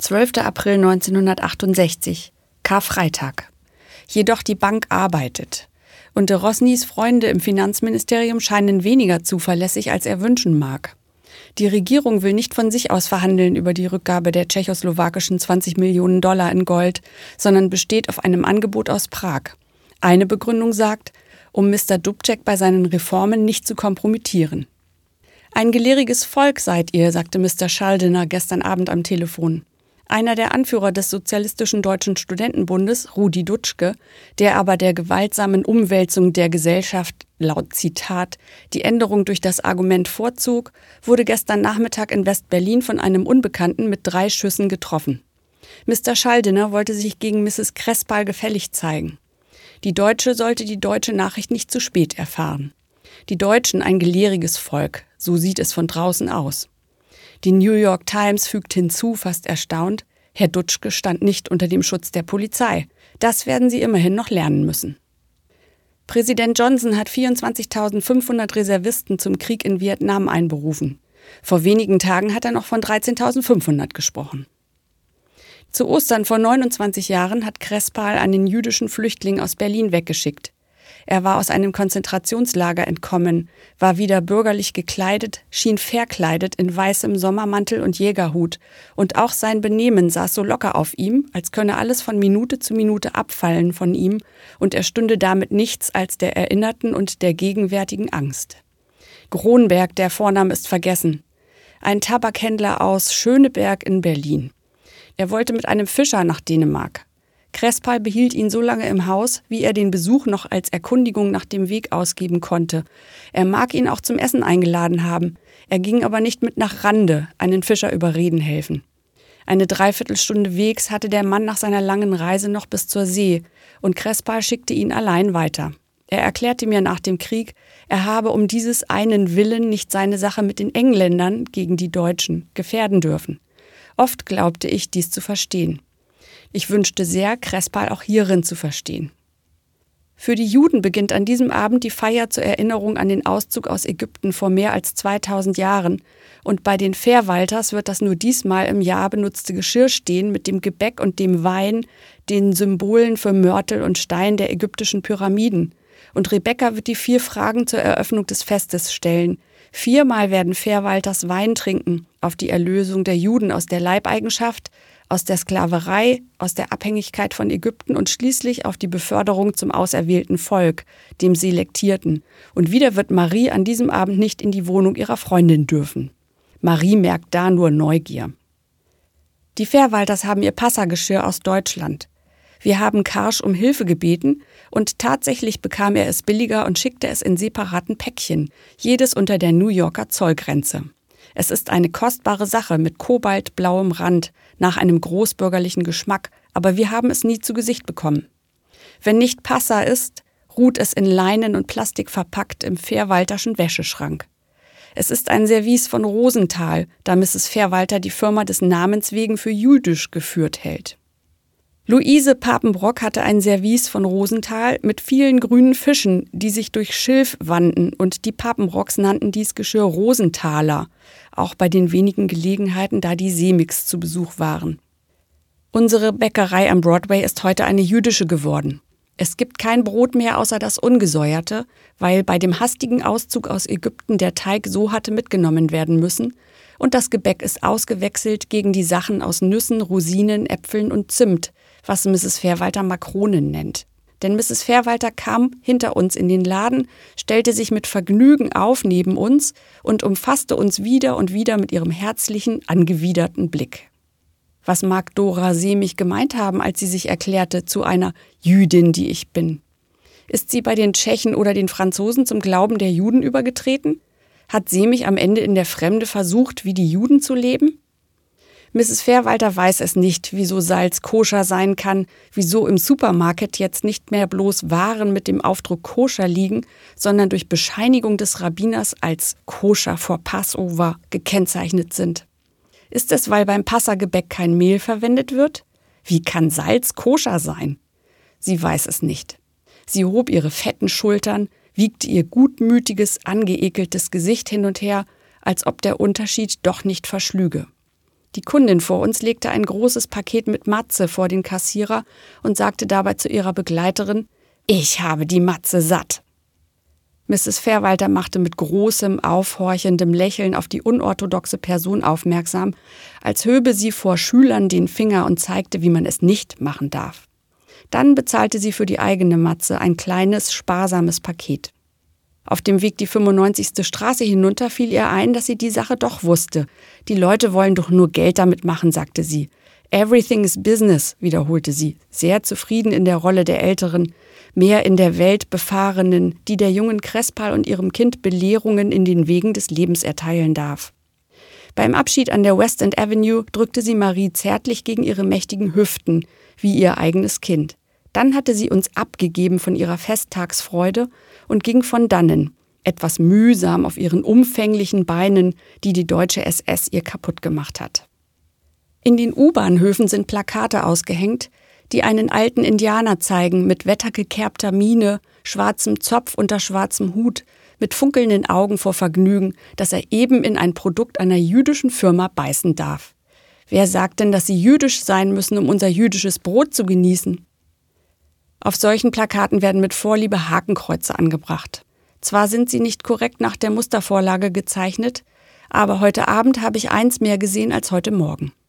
12. April 1968, Karfreitag. Jedoch die Bank arbeitet. Und de Rosnys Freunde im Finanzministerium scheinen weniger zuverlässig, als er wünschen mag. Die Regierung will nicht von sich aus verhandeln über die Rückgabe der tschechoslowakischen 20 Millionen Dollar in Gold, sondern besteht auf einem Angebot aus Prag. Eine Begründung sagt, um Mr. Dubček bei seinen Reformen nicht zu kompromittieren. Ein gelehriges Volk seid ihr, sagte Mr. Schaldener gestern Abend am Telefon. Einer der Anführer des Sozialistischen Deutschen Studentenbundes, Rudi Dutschke, der aber der gewaltsamen Umwälzung der Gesellschaft, laut Zitat, die Änderung durch das Argument vorzog, wurde gestern Nachmittag in West-Berlin von einem Unbekannten mit 3 Schüssen getroffen. Mr. Schaldener wollte sich gegen Mrs. Krespal gefällig zeigen. Die Deutsche sollte die deutsche Nachricht nicht zu spät erfahren. Die Deutschen ein gelehriges Volk, so sieht es von draußen aus. Die New York Times fügt hinzu, fast erstaunt, Herr Dutschke stand nicht unter dem Schutz der Polizei. Das werden Sie immerhin noch lernen müssen. Präsident Johnson hat 24.500 Reservisten zum Krieg in Vietnam einberufen. Vor wenigen Tagen hat er noch von 13.500 gesprochen. Zu Ostern vor 29 Jahren hat Krespal einen jüdischen Flüchtling aus Berlin weggeschickt. Er war aus einem Konzentrationslager entkommen, war wieder bürgerlich gekleidet, schien verkleidet in weißem Sommermantel und Jägerhut, und auch sein Benehmen saß so locker auf ihm, als könne alles von Minute zu Minute abfallen von ihm, und er stünde damit nichts als der erinnerten und der gegenwärtigen Angst. Gronberg, der Vorname ist vergessen. Ein Tabakhändler aus Schöneberg in Berlin. Er wollte mit einem Fischer nach Dänemark. Krespal behielt ihn so lange im Haus, wie er den Besuch noch als Erkundigung nach dem Weg ausgeben konnte. Er mag ihn auch zum Essen eingeladen haben. Er ging aber nicht mit nach Rande, einen Fischer überreden helfen. Eine Dreiviertelstunde Wegs hatte der Mann nach seiner langen Reise noch bis zur See, und Krespal schickte ihn allein weiter. Er erklärte mir nach dem Krieg, er habe um dieses einen Willen nicht seine Sache mit den Engländern gegen die Deutschen gefährden dürfen. Oft glaubte ich, dies zu verstehen. Ich wünschte sehr, Krespal auch hierin zu verstehen. Für die Juden beginnt an diesem Abend die Feier zur Erinnerung an den Auszug aus Ägypten vor mehr als 2000 Jahren. Und bei den Verwalters wird das nur diesmal im Jahr benutzte Geschirr stehen mit dem Gebäck und dem Wein, den Symbolen für Mörtel und Stein der ägyptischen Pyramiden. Und Rebekka wird die 4 Fragen zur Eröffnung des Festes stellen. 4-mal werden Verwalters Wein trinken auf die Erlösung der Juden aus der Leibeigenschaft, aus der Sklaverei, aus der Abhängigkeit von Ägypten und schließlich auf die Beförderung zum auserwählten Volk, dem Selektierten. Und wieder wird Marie an diesem Abend nicht in die Wohnung ihrer Freundin dürfen. Marie merkt da nur Neugier. Die Verwalters haben ihr Passageschirr aus Deutschland. Wir haben Karsch um Hilfe gebeten und tatsächlich bekam er es billiger und schickte es in separaten Päckchen, jedes unter der New Yorker Zollgrenze. Es ist eine kostbare Sache mit kobaltblauem Rand, nach einem großbürgerlichen Geschmack, aber wir haben es nie zu Gesicht bekommen. Wenn nicht Passa ist, ruht es in Leinen und Plastik verpackt im Verwalterschen Wäscheschrank. Es ist ein Service von Rosenthal, da Mrs. Verwalter die Firma des Namens wegen für jüdisch geführt hält. Luise Papenbrock hatte ein Service von Rosenthal mit vielen grünen Fischen, die sich durch Schilf wanden, und die Papenbrocks nannten dies Geschirr Rosenthaler, auch bei den wenigen Gelegenheiten, da die Semix zu Besuch waren. Unsere Bäckerei am Broadway ist heute eine jüdische geworden. Es gibt kein Brot mehr außer das ungesäuerte, weil bei dem hastigen Auszug aus Ägypten der Teig so hatte mitgenommen werden müssen, und das Gebäck ist ausgewechselt gegen die Sachen aus Nüssen, Rosinen, Äpfeln und Zimt, was Mrs. Verwalter Makronen nennt. Denn Mrs. Verwalter kam hinter uns in den Laden, stellte sich mit Vergnügen auf neben uns und umfasste uns wieder und wieder mit ihrem herzlichen, angewiderten Blick. Was mag Dora Semich gemeint haben, als sie sich erklärte zu einer Jüdin, die ich bin? Ist sie bei den Tschechen oder den Franzosen zum Glauben der Juden übergetreten? Hat Semich am Ende in der Fremde versucht, wie die Juden zu leben? Mrs. Verwalter weiß es nicht, wieso Salz koscher sein kann, wieso im Supermarkt jetzt nicht mehr bloß Waren mit dem Aufdruck koscher liegen, sondern durch Bescheinigung des Rabbiners als koscher vor Passover gekennzeichnet sind. Ist es, weil beim Passagebäck kein Mehl verwendet wird? Wie kann Salz koscher sein? Sie weiß es nicht. Sie hob ihre fetten Schultern, wiegte ihr gutmütiges, angeekeltes Gesicht hin und her, als ob der Unterschied doch nicht verschlüge. Die Kundin vor uns legte ein großes Paket mit Matze vor den Kassierer und sagte dabei zu ihrer Begleiterin: »Ich habe die Matze satt.« Mrs. Fairwalter machte mit großem, aufhorchendem Lächeln auf die unorthodoxe Person aufmerksam, als höbe sie vor Schülern den Finger und zeigte, wie man es nicht machen darf. Dann bezahlte sie für die eigene Matze ein kleines, sparsames Paket. Auf dem Weg die 95. Straße hinunter fiel ihr ein, dass sie die Sache doch wusste. »Die Leute wollen doch nur Geld damit machen«, sagte sie. »Everything is business«, wiederholte sie, sehr zufrieden in der Rolle der Älteren, mehr in der Welt Befahrenen, die der jungen Crespal und ihrem Kind Belehrungen in den Wegen des Lebens erteilen darf. Beim Abschied an der West End Avenue drückte sie Marie zärtlich gegen ihre mächtigen Hüften, wie ihr eigenes Kind. Dann hatte sie uns abgegeben von ihrer Festtagsfreude und ging von dannen, etwas mühsam auf ihren umfänglichen Beinen, die die deutsche SS ihr kaputt gemacht hat. In den U-Bahnhöfen sind Plakate ausgehängt, die einen alten Indianer zeigen mit wettergekerbter Miene, schwarzem Zopf unter schwarzem Hut, mit funkelnden Augen vor Vergnügen, dass er eben in ein Produkt einer jüdischen Firma beißen darf. Wer sagt denn, dass sie jüdisch sein müssen, um unser jüdisches Brot zu genießen? Auf solchen Plakaten werden mit Vorliebe Hakenkreuze angebracht. Zwar sind sie nicht korrekt nach der Mustervorlage gezeichnet, aber heute Abend habe ich eins mehr gesehen als heute Morgen.